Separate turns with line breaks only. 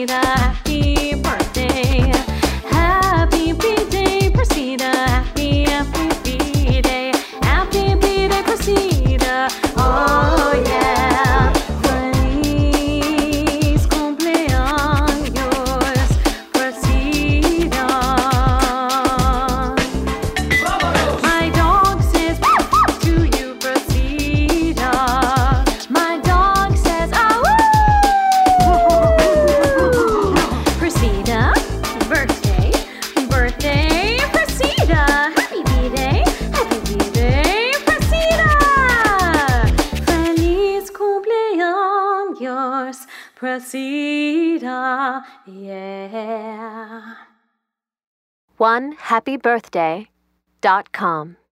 Procida, happy birthday. Happy B-Day, Procida, happy B-Day. Happy B-Day, Procida, oh yeah. Feliz cumpleaños, Procida. My dog says to you, Procida. My dog says, oh, Procida, birthday, birthday, Procida. Happy B-Day, Procida. Feliz cumpleaños, Procida, yeah.
OneHappyBirthday.com